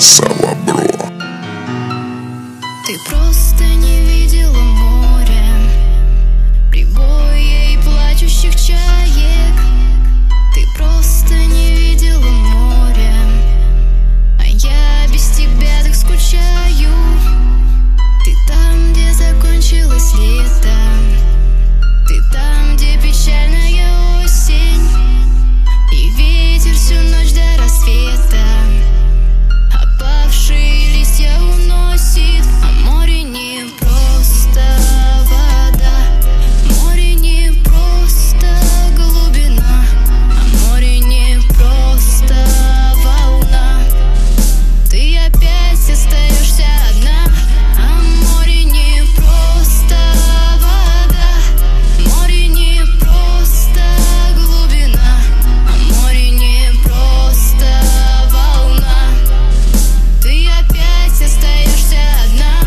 красава, бро. Ты просто не видела море, прибоя и плачущих чаек. Ты просто не видела море, а я без тебя так скучаю. Ты там, где закончилось лето, ты там, где печальная осень, и ветер всю ночь до рассвета опавшие листья уносит. А море не просто вода, море не просто глубина, а море не просто волна. Ты опять остаешься одна. А море не просто вода, море не просто глубина, а море не просто волна. Ты опять остаешься одна.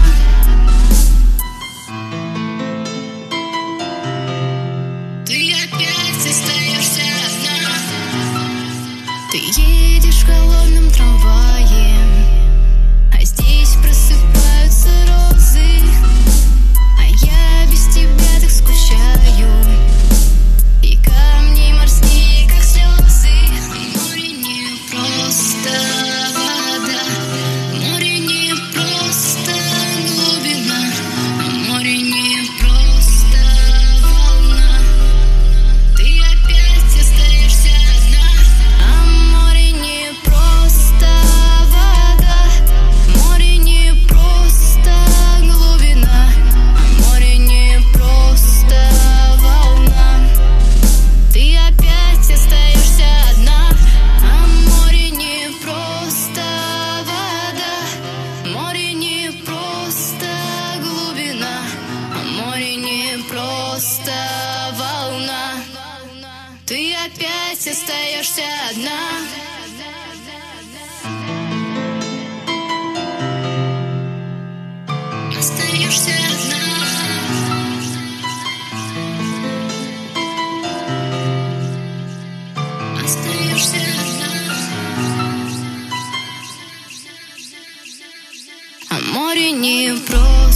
Ты опять остаешься одна. Ты едешь в холодном трамвае, а здесь просыпаются розы, а я без тебя так скучаю, и камни морские, как слезы. Море не просто вода, море не просто глубина, море не просто волна. Ты опять остаешься одна. А море не просто вода, море не просто глубина, а море не просто волна. Ты опять остаешься одна. А море не просто вода, море не просто глубина, а море не просто волна. Ты опять остаешься одна. Остаешься одна. Остаешься одна. А море не просто